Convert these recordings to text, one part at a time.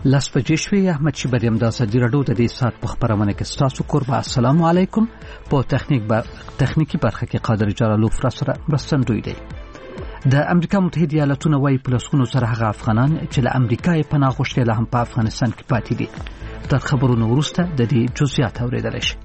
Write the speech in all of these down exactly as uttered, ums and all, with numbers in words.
لاس بجې شوې. احمد شیبریم د ازادي راډیو د دې ساعت په خبرونه کې ستاسو قربا. السلام علیکم. په تخنیک با تخنیکی برخه کې قادر جلالو فرا سره مرستندوی دی. د امریکا متحده ایالاتونو وايي پلسکونو سره هغه افغانان چې له امریکا یې پناه غوښتل هم په افغانستان کې پاتې دي. تر خبرونو وروسته د دې جزئیات اوریدل شي.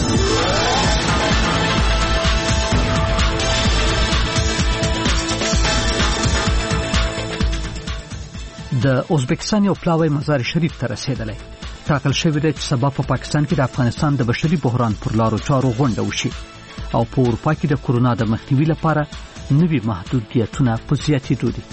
د ازبکستان یو پلاوی مزار شریف ته رسیدلی. ټاکل شوی دی چې سبا په پاکستان کې د افغانستان د بشري بحران پر لارو چارو غونډه وشي او په اروپا کې د کورونا د مخنیوي لپاره نوي محدودیتونه په زیاتېدو دي.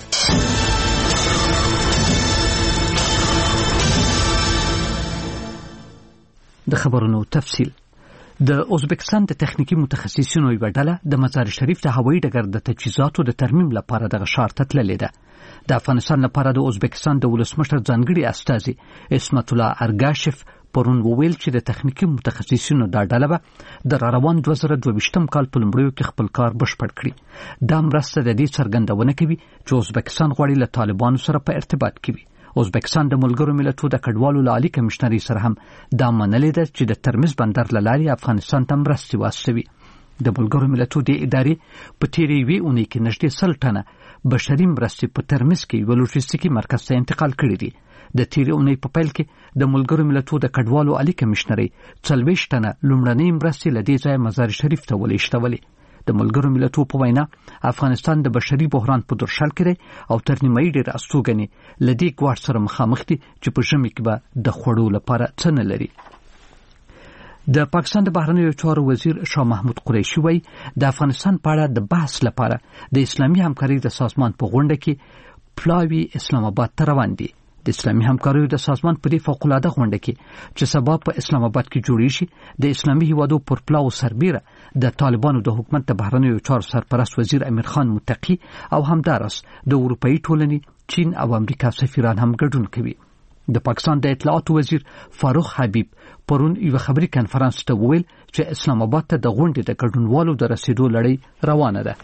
د خبرونو تفصیل. د ازبکستان د تخنیکی متخصصینو یوه ډله د مزار شریف د هوایي ډګر د تجهیزاتو د ترمیم لپاره دغه ښار ته تللې ده. د افغانستان لپاره د ازبکستان د ولسمشر ځانګړي استازي اسمت الله ارګاشف پرون وویل چې د تخنیکی متخصصینو دا ډله به د راروان دوه زره دوه ویشتم کال په لومړیو کې خپل کار بشپړ کړي. دا مرسته د دې څرګندونه کوي چې ازبکستان غواړي له طالبانو سره په ارتباط کې وي. ازبکستان د ملګرو ملتونو د کډوالو له عالی کمشنري سره هم دا منلې ده چې د ترمز بندر له لارې افغانستان ته مرستې واستوي. د ملګرو ملتونو د ادارې په تیرې یوې اونۍ کې نږدې سل ټنه بشري مرستې په ترمز کې یو لوجستیکي مرکز ته انتقال کړي دي. د تیرې اونۍ په پیل کې د ملګرو ملتونو د کډوالو عالی کمشنري څلوېښت ټنه لومړنۍ مرستې له دې ځایه مزار شریف ته ولېږدولې. د ملګرو ملتونو په وینا افغانستان د بشري بحران په درشل کې دی او تر نیمایي ډېر استوګنې له دې ګواښ سره مخامخ دي چې په ژمي کې به د خوړو لپاره څه نه لري. د پاکستان د بهرنیو چارو وزیر شاه محمود قریشي وایي د افغانستان په اړه د بحث لپاره د اسلامي همکارۍ د سازمان په غونډه کې پلاوی اسلام آباد ته روان دي. د اسلامي همکاریو د سازمان په دې فوق‌العاده غونډه کې چې سبا په اسلام آباد کې جوړیږي د اسلامي هیوادو پر پلاو سربیره د طالبانو د حکومت د بهرنیو چارو سرپرست وزیر امیر خان متقی او همدارس د اروپאי ټولنې، چین او امریکا سفیران هم ګډون کوي. د پاکستان د اطلاعاتو وزیر فاروق حبیب پرون یو خبري کانفرنس ته وویل چې اسلام آباد ته د غونډې د ګډونوالو د رسیدو لړۍ روانه ده.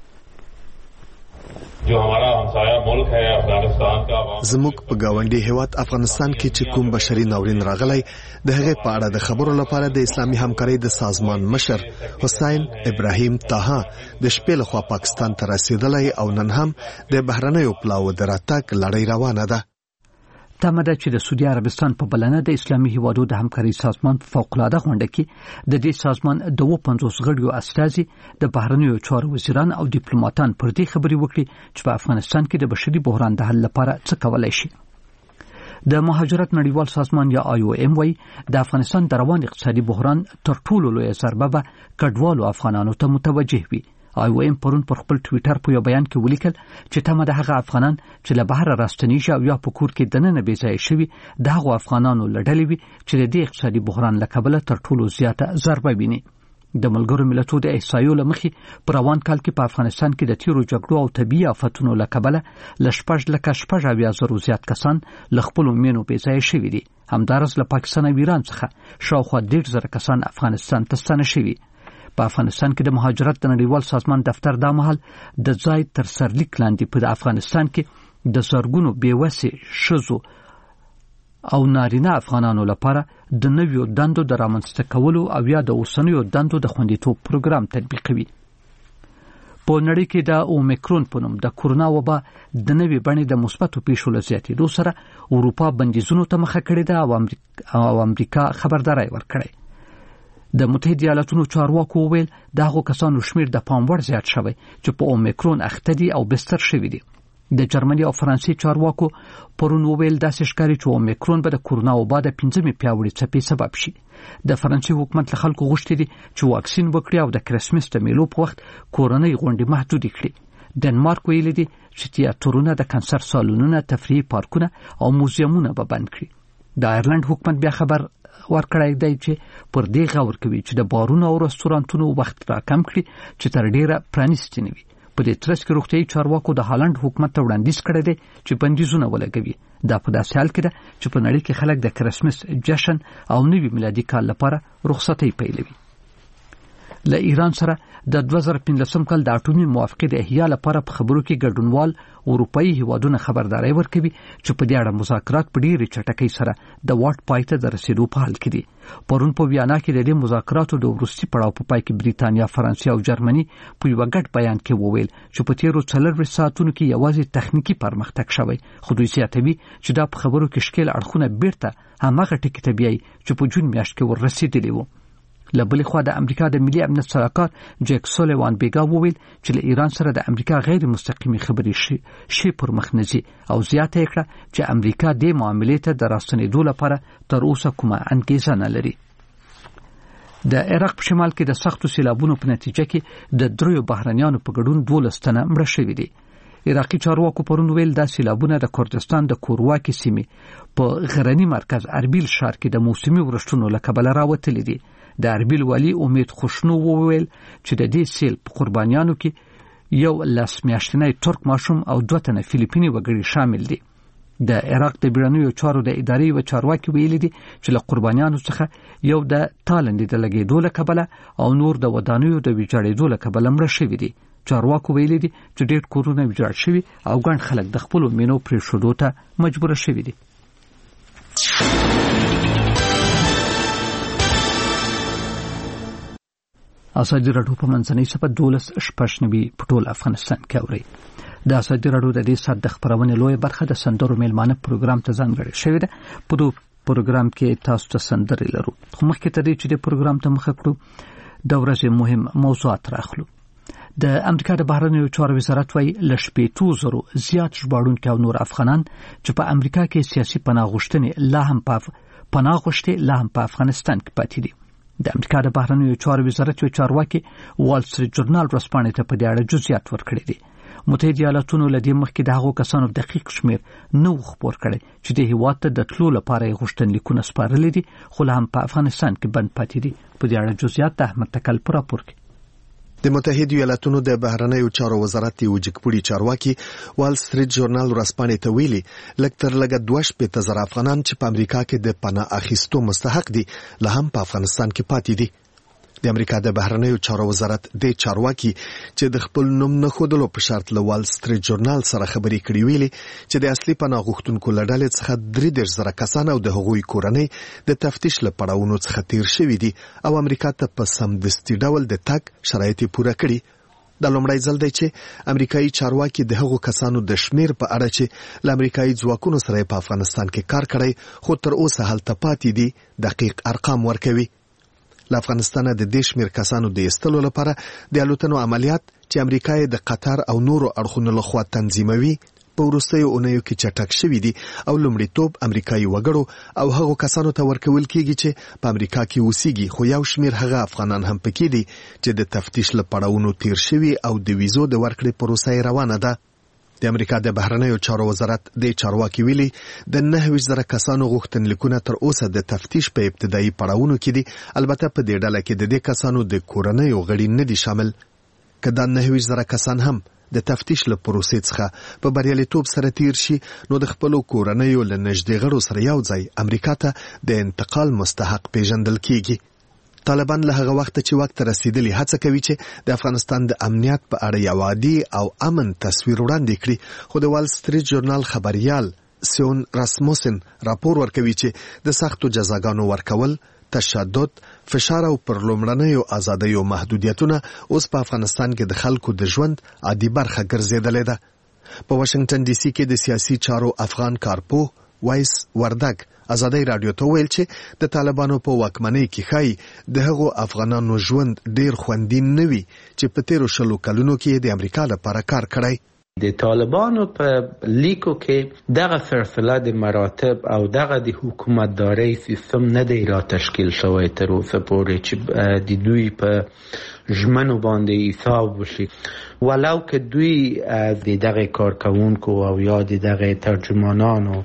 جو ہمارا ہمسایہ ملک ہے افغانستان کا زموږ په گاونډي هیواد افغانستان کې چې کوم بشري ناورین راغلی د هغې په اړه د خبرو لپاره د اسلامي همکارۍ د سازمان مشر حسین ابراهیم طه د شپې لخوا پاکستان ته رسیدلی او نن هم د بهرنیو پلاو د راتګ لړۍ روانه ده. تمه ده چې د سعودي عربستان په بلنه د اسلامي هیوادو د همکارۍ سازمان په فوق‌العاده غونډه کې د دې سازمان د اووه پنځوس غړیو استازي د بهرنیو چارو وزیران او ډیپلوماټان پر دې خبرې وکړي چې په افغانستان کې د بشري بحران د حل لپاره څه کولای شي. د مهاجرت نړیوال سازمان یا آی او ایم وايي د افغانستان د روان اقتصادي بحران تر ټولو لویه ضربه به کډوالو افغانانو ته متوجه وي. آی او ایم پرون پر خپل ټویټر په یو بیان کې ولیکل چې تمه ده هغه افغانان چې له بهر راستنیږي او یا په کور کې دننه بې ځایه شوي د هغو افغانانو له ډلې وي چې د دې اقتصادي بحران له کبله تر ټولو زیاته ضربه ویني. د ملګرو ملتونو د احصایو له مخې په روان کال کې په افغانستان کې د تیرو جګړو او طبیعي آفتونو له کبله له شپږ لکه شپږ اویا زرو زیات کسان له خپلو مینو بې ځایه شوي دي. همداراز له پاکستان او ایران څخه شاوخوا دېرش زره کسان افغانستان ته ستانه شوي. په افغانستان کې د مهاجرت د نړیوال سازمان دفتر دا مهال د ځای تر سرلیک لاندې په افغانستان کې د زرګونو بېوسې ښځو او نارینه افغانانو لپاره د نویو دندو د رامنځته کولو او یا د اوسنیو دندو د خوندیتوب پروګرام تطبیقوي. په نړۍ کې د اومیکرون په نوم د کورونا وبا د نوې بڼې د مثبتو پیښو له زیاتېدو سره اروپا بندیزونو ته مخه کړې ده او امریکا خبرداری ورکړی. د متحده ایالاتونو چارواکو وویل د هغو کسانو شمیر د پام وړ زیات شوی چې په اومیکرون اخته دي او بستر شوي دي. د جرمني او فرانسې چارواکو پرون وویل داسې ښکاري چې اومیکرون به د کورونا وبا د پنځمې پیاوړې څپې سبب شي. د فرانسې حکومت له خلکو غوښتي دي چې واکسین وکړي او د کرسمس د میلو په وخت کورنۍ غونډې محدودې کړي. ډنمارک ویلي دي چې تیاترونه، د کنسر سالونونه، تفریحي پارکونه او موزیمونه به بند کړي. د آیرلند حکومت بیا خبر ورکړی دی چې پر دې غور کوي چې د بارونو او رستورانتونو وخت راکم کړي چې تر ډیره پرانیستي نه وي. په دې ترڅ کې روغتیايي چارواکو د هالند حکومت ته وړاندیز کړی دی چې بندیزونه ولګوي. دا په داسې حال کې ده چې په نړۍ کې خلک د کرسمس جشن او نوي میلادي کال لپاره رخصتۍ پیلوي. له ایران سره د دوه زره پنځلسم کال د اټومي موافقې د احیا لپاره په خبرو کې ګډونوال اروپאי هیوادونه خبرداري ورکوي چې په دې اړه مذاکرات په ډېرې چټکۍ سره د واټ پای ته د رسیدو په حال کې دي. پرون په ویانا کې د دې مذاکراتو د وروستي پړاو په پای کې بریتانیا، فرانسې او جرمني په یو ګډ بیان کې وویل چې په تیرو څلور ساعتونو کې یوازې تخنیکی پرمختګ شوی، خو دوی زیاتوي چې دا په خبرو کې شکل اړخونه بیرته هماغه ټکي ته بیایي چې په جون میاشت کې ورسېدلی وو. له بلې خوا د امریکا د ملي امنیت سلاکار جیک سولیوان بیګا وویل چې له ایران سره د امریکا غیر مستقیمي خبرې شي شي پر مخ نه ځي او زیاته کړه چې امریکا د معاملې ته د راستنېدو لپاره تر اوسه کومه انګیزه نه لري. د عراق په شمال کې د سختو سیلابونو په نتیجه کې د دریو بهرنیانو په ګډون دولس تنه مړه شوي دي. عراقي چارواکو پرون ویل دا سیلابونه د کردستان د کورواکي سیمې په غرنی مرکز اربیل ښار کې د موسمي ورښتونو له کبله راوتلي دي. د اربیل والی امید خوشنو وویل چې د دې سیل په قربانیانو کې یو لاس میاشتنی ترک ماشوم او دوه تنه فلیپینی وګړي شامل دي. د عراق د بیړنیو چارو د ادارې و چارواکي ویلي دي چې له قربانیانو څخه یو د تالندې د لګېدو له کبله او نور د ودانیو د ویجاړېدو له کبله مړه شوي دي. چارواکو ویلي دي چې ډېر کورونه ویجاړ شوي او ګڼ خلک د خپلو مینو پرېښودو ته مجبوره شوي دي. ازادي راډیو په منځنۍ صفحه دولس شپږ نوي په ټول افغانستان کې اوري. د ازادي راډیو د دې سات د خبرونې لوی برخه د سندرو میلمانه پروګرام ته ځانګړې شوې ده. په دې پروګرام کې تاسو ته سندرې لرو. خو مخکې ته دې چې د پروګرام ته مخه کړو د ورځې مهم موضوعات راخلو. د امریکا د بهرنیو چارو وزارت وايي ل شپږ زره زیات ژباړونکي او نور افغانان چې په امریکا کې سیاسي پناه غوښتنې لا هم په پناه غوښتنې لا هم په افغانستان کې پاتې دي. د امریکا د بهرنیو چارو وزارت یو چارواکي وال سټریټ جورنال ورځپاڼې ته په دې اړه جزئیات ورکړي دي. متحده ایالاتونو له دې مخکې د هغو کسانو دقیق شمیر نه خبر کړي چې د هیواد ته د تلو لپاره غوښتنلیکونه سپارلي دي، خو لا هم په افغانستان کې بند پاتې دي. په دې اړه جزئیات د احمد تکل پر راپور کې. د متحده ایالاتونو د بهرنیو چارو وزارت یو جګپوړي چارواکي وال سټریټ جورنال ورځپاڼې ته ویلي لږ تر لږه دوه شپېته زره افغانان چې په امریکا کې د پناه اخیستو مستحق دي لا هم په افغانستان کې پاتې دي. د امریکا د بهرنیو چارو وزارت د چارواکي چې د خپل نوم نه ښودلو په شرط له وال سټریټ جورنال سره خبرې کړې ویلي چې د اصلي پناه غوښتونکو له ډلې څخه درې دېرش زره کسان او د هغوی کورنۍ د تفتیش له پړاوونو څخه تیر شوي دي او امریکا ته په سمدستي ډول د تګ شرایط پوره کړي. دا لومړی ځل دی چې امریکایي چارواکي د هغو کسانو د شمیر په اړه چې له امریکایي ځواکونو سره په افغانستان کې کار کړی خو تر اوسه هلته پاتې دي دقیق ارقام ورکوي. له افغانستانه د دې شمیر کسانو د ایستلو لپاره د الوتنو عملیات چې امریکا د قطر او نورو اړخونو لخوا تنظیموي په وروستیو اونیو کې چټک شوي دي او لومړیتوب امریکایي وګړو او هغو کسانو ته ورکول کېږي چې په امریکا کې اوسېږي، خو یو شمیر هغه افغانان هم پکې دي چې د تفتیش له پړاوونو تیر شوي او د ویزو د ورکړې پروسه روانه ده. د امریکا د بهرنیو چارو وزارت د چارواکي ویلي د نهه ویشت زره کسانو غوښتنلیکونه تر اوسه د تفتیش په ابتدایي پړاوونو کې دي. البته په دې ډله کې د دې کسانو د کورنیو غړي نه دي شامل. که دا نهه ویشت زره کسان هم د تفتیش له پروسې څخه په بریالیتوب سره تیر شي نو د خپلو کورنیو له نږدې غړو سره یو ځای امریکا ته د انتقال مستحق پیژندل کیږي. طالبان له هغه وخت چې وخت رسیدلی هڅه کوي چې د افغانستان د امنیت په اړه یو عادي او امن تصویر وړاندې کړي، خو د وال سټریټ جورنال خبریال سیون راسموسن راپور ورکوي چې د سختو جزاګانو ورکول، تشدد، فشار او پر لومړنیو ازادیو محدودیتونه اوس په افغانستان کې د خلکو د ژوند عادي برخه ګرځېدلې ده. په واشنگټن ډي سي کې د سیاسي چارو افغان کارپوه وایس وردګ ازادي رادیو ته ویل چې د طالبانو په واکمنۍ کې ښایي د هغو افغانانو ژوند ډیر خوندي نه وي چې په تیرو شلو کلونو کې د امریکا لپاره کار کړی. د طالبانو په لیکو کې دغه سلسله د مراتب او دغه د حکومتدارۍ سیستم نه دی را تشکیل شوی تر اوسه پورې چې د دوی په ژمنو باندې حساب وشي، ولو که دوی د دغه کارکوونکو او یا د دغه ترجمانانو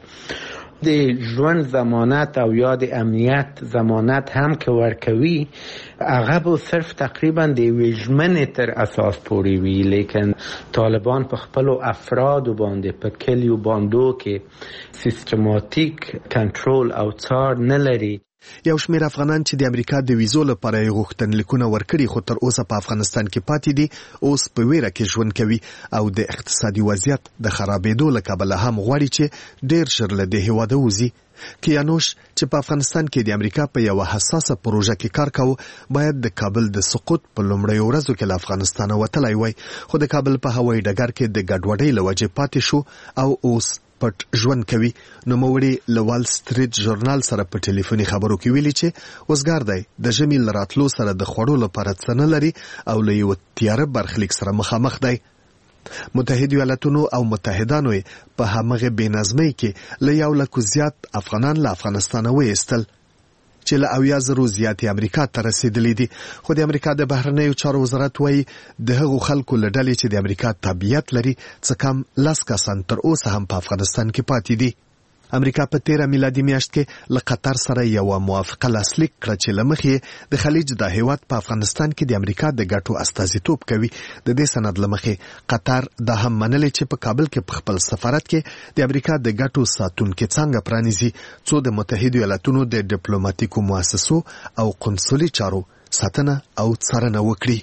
د ژوند ضمانت او یا د امنیت ضمانت هم که ورکوي هغه به صرف تقریبا د یوې ژمنې تر اساس پورې وي، لیکن طالبان په خپلو افرادو باندې په کلیو باندو کې سیستماتیک کنټرول او څار نه لري. یو شمېر افغانان چې د امریکا د ویزو لپاره یې غوښتنلیکونه ورکړي خو تر اوسه په افغانستان کې پاتې دي اوس په ویره کې ژوند کوي او د اقتصادي وضعیت د خرابېدو له کبله هم غواړي چې ډېر ژر له دې هېواده وځي. کیانوش چې په افغانستان کې د امریکا په یو حساسه پروژه کې کار کاوه باید د کابل د سقوط په لومړیو ورځو کې له افغانستانه وتلی وای خو د کابل په هوایي ډګر کې د ګډوډۍ له وجې پاتې شو او اوس پټ ژوند کوي. نوموړي له وال سټریټ ژورنال سره په ټلیفوني خبرو کې ویلي چې وزګار دی د ژمي له راتلو سره د خوړو لپاره څه نه لري او له یو تیاره برخلیک سره مخامخ دی. متحد ایالاتونو او متحدانو په همغه بېنظمۍ کې له یو لکو زیات افغانان له افغانستانه وایستل چې له اویا زرو زیاتې امریکا ته رسیدلي دي خو د امریکا د بهرنیو چارو وزارت وایي د هغو خلکو له ډلې چې د امریکا تابعیت لري څه کم لس کسان تر اوسه هم په افغانستان کې پاتې دي. امریکا په تیره میلادي میاشت کې له قطر سره یو موافقه لاسلیک کړه چې له مخې د خلیج د هیواد په افغانستان کې د امریکا د ګټو استازیتوب کوي. د دې سند له مخې قطر دا هم منلې چې په کابل کې په خپل سفارت کې د امریکا د ګټو ساتونکي څنګه پرانیزي څو د متحدو ایالاتونو د ډیپلوماټیکو مؤسسو او قنصلي چارو ساتنه او څارنه وکړي.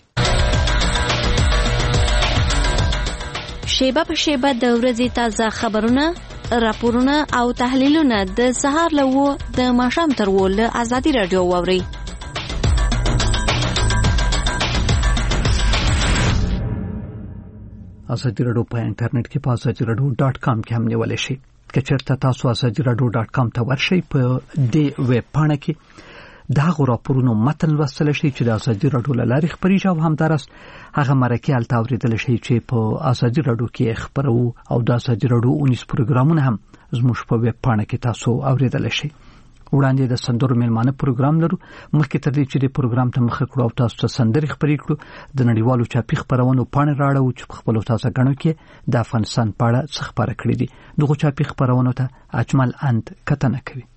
شیبه په شیبه د ورځې تازه خبرونه، راپورونه او تحلیلونه د سهار له و د ماښام تر و له ازادي راډیو واورئ. ازادي راډیو په انټرنیټ کې په ازادي راډیو ډاټ کام کې هم نیولی شئ. که چېرته تاسو ازادي راډیو ډاټ کام ته ورشئ په دې ویب پاڼه کې د هغو راپورونو متن لوستلی شئ چې د ازادي راډیو له لارې خپرېږي او همداراز هغه مرکې هلته اورېدلی شئ چې په ازادي راډیو کې خپروو او د ازادي راډیو اونیز پروګرامونه هم زموږ په ویب پاڼه کې تاسو اورېدلی شئ. وړاندې د سندرو میلمانه پروګرام لرو. مخکې تر دې چې د پروګرام ته مخه کړو او تاسو ته سندرې خپرې کړو د نړیوالو چاپي خپرونو پاڼې راړو چې په خپلو تازه ګڼو کې د افغانستان په اړه څه خپاره کړي دي. دغو چاپي خپرونو ته اجمل اند کتنه کوي.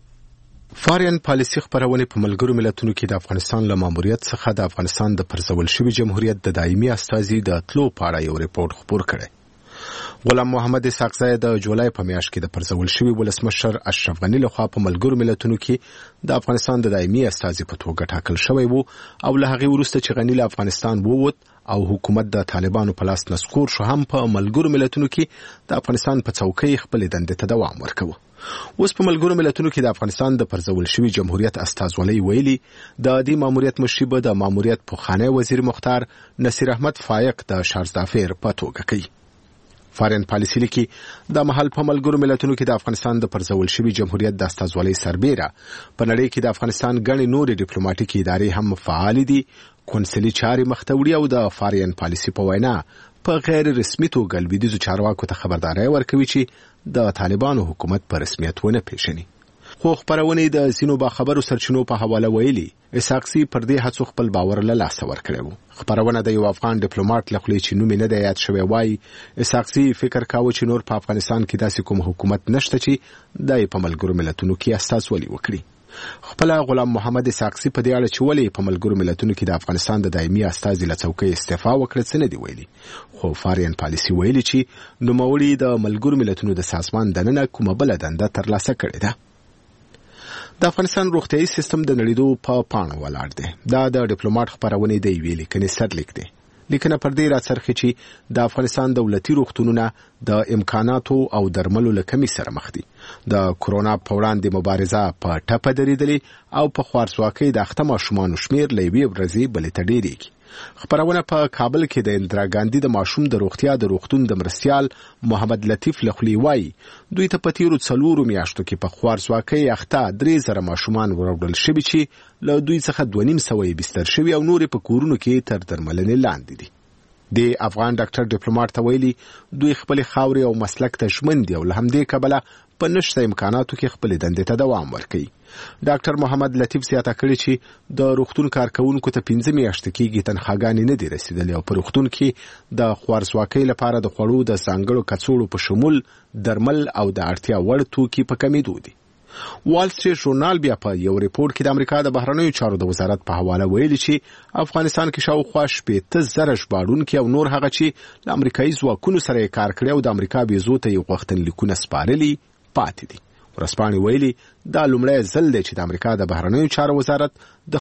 فارین پالیسي خپرونې په ملګرو ملتونو کې د افغانستان له ماموریت څخه د افغانستان د پرځول شوي جمهوریت د دایمي استازي د تلو په اړه یو ریپورت خپور کړی. غلام محمد اسحاقزی د جولای په میاشت کې د پرځول شوي ولسمشر اشرف غني لخوا په ملګرو ملتونو کې د افغانستان د دایمي استازي په توګه ټاکل شوی وو او له هغې وروسته چې غني له افغانستان ووت او حکومت د طالبانو په لاس نسکور شو هم په ملګرو ملتونو کې د افغانستان په څوکۍ خپلې دندې ته دوام ورکوه. اوس په ملګرو ملتونو کې د افغانستان د پرځول شوي جمهوریت استازولۍ ویلي د دې ماموریت مشري به د ماموریت پخوانی وزیر مختار نصیر احمد فایق د شارزدافیر په توګه کوي. فارین پالیسي لیکي د محل په ملګرو ملتونو کې د افغانستان د پرځول شوي جمهوریت د استازولۍ سربیره په نړۍ کې د افغانستان ګڼې نورې ډیپلوماټیکي ادارې هم فعالې دي. کونسلي چارې مخته وړي او د فارین پالیسي په وینا په غیر رسمي توګه لویدیځو چارواکو ته خبرداری ورکوي چې د طالبانو حکومت په رسمیت ونه پیژني. خو خپرونې د ځینو باخبرو سرچینو په حواله ویلي اسحاقزي پر دې هڅو خپل باور له لاسه ورکړی و. خپرونه د یو افغان ډیپلوماټ له خولې چې نوم یې نه دی یاد شوی وایي اسحاقزي فکر کاوه چې نور په افغانستان کې داسې کوم حکومت نشته چې د په ملګرو ملتونو کې استازولي وکړي. خپل غلام محمد اسحاقزي په دې اړه چې ولې په ملګرو ملتونو کې د افغانستان د دایمي استازي له څوکۍ استعفا وکړه څه نه دی ویلي. خو فارین پالیسي ویلي چې نوموړي د ملګرو ملتونو د سازمان دننه کومه بله دنده ترلاسه کړې ده. د افغانستان روغتیايي سیستم د نړیدو په پاڼه ولاړ دی. دا د ډیپلوماټ خپرونې د یوې لیکنې سرلیک دی. لیکنه پر دې راڅرخي چې د افغانستان دولتي روغتونونه د امکاناتو او درملو له کمی سره مخ دي. د کرونا په وړاندې مبارزه په ټپه درېدلې او په خوارځواکۍ د اخته ماشومانو شمېر له یوې ورځې بلې ته ډېرېږي. خپرونه په کابل کې د اندرا ګاندي د ماشوم د روغتیا د روغتون د مرستیال محمد لطیف له خولې وایي دوی ته په تیرو څلورو میاشتو کې په خوارځواکۍ اخته درې زره ماشومان وروړل شوي چې له دوی څخه دوه نیم سوه یې بستر شوي او نورې په کورونو کې تر درملنې لاندې دي. د افغان ډاکټر ډیپلوماټ ته ویلي دوی خپلې خاورې او مسلک ته ژمن دي او له همدې کبله په نشته امکاناتو کې خپلې دندې ته دوام ورکوي. ډاکټر محمد لطیف زیاته کړې چې د روغتون کارکونکو ته پنځه میاشتې کېږي تنخواګانې نه دي رسیدلې او په روغتون کې د خوارځواکۍ لپاره د خوړو د ځانګړو کڅوړو په شمول درمل او د اړتیا وړ توکي په کمېدو دي. وال سټریټ ژورنال بیا په یو ریپورت کې د امریکا د بهرنیو چارو د وزارت په حواله ویلي چې افغانستان کې شاوخوا شپېته زره ژباړونکي او نور هغه چې له امریکایي ځواکونو سره یې کار کړی او د امریکا ویزو ته یې غوښتنلیکونه سپارلي پاتې دي. ورسپانې ویلي دا لومړی ځل دی چې د امریکا د بهرنیو چارو وزارت د